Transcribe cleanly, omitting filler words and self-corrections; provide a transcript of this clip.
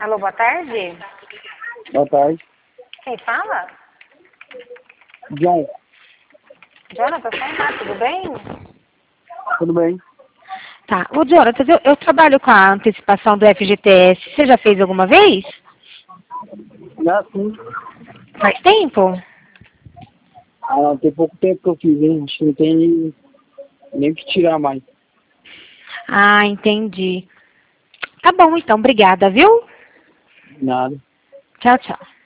Alô, boa tarde. Boa tarde. Quem fala? John, Jonathan, tudo bem? tudo bem? Tá. Ô, Jonathan, eu trabalho com a antecipação do FGTS. Você já fez alguma vez? Já sim. Faz tempo? Tem pouco tempo que eu fiz, hein? Acho que não tem nem o que tirar mais. Ah, entendi. Tá bom, então. Obrigada, viu? Nada. Tchau, tchau.